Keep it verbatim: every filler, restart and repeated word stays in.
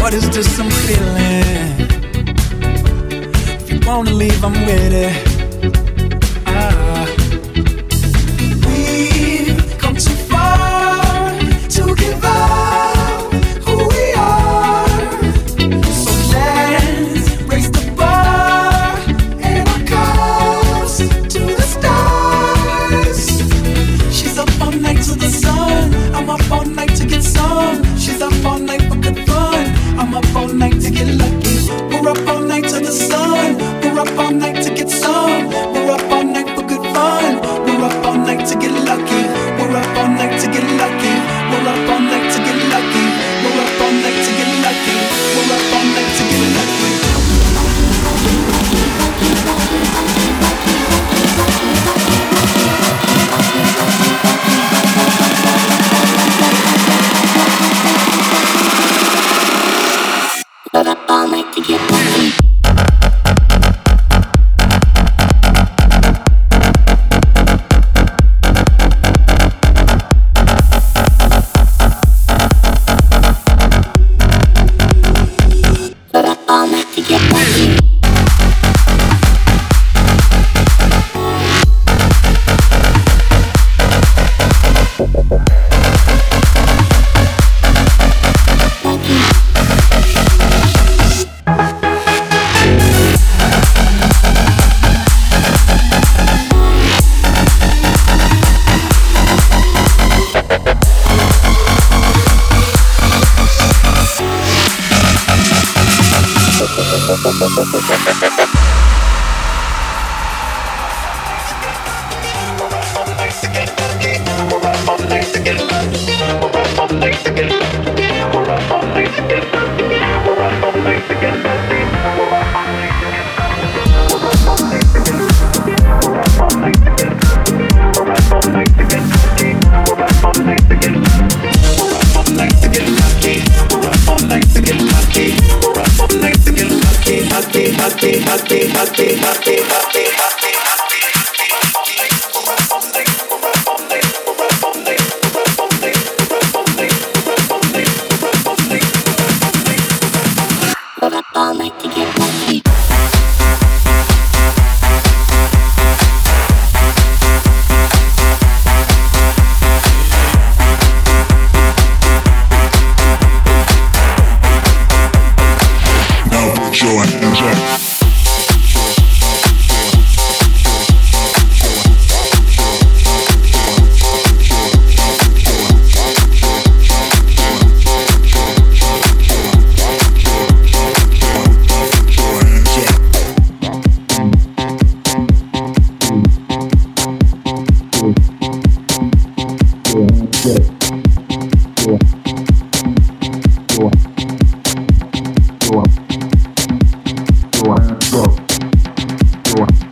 What is this I'm feeling? If you wanna leave, I'm with it. Ah. We've come too far to give up who we are. So let's raise the bar and our cups to the stars. She's up all night to the sun. I'm up all night to get some. She's up all night for good fun. I'm up all night to get lucky. We're up all night to the sun. We're up all night to get some. We're up all night for good fun. We're up all night to get lucky. We're up all night to get lucky. We're up all night to get lucky. We're up all night to get lucky. We're up all night to get lucky. But up all night to get lucky. But up all night to get lucky. Go. Go.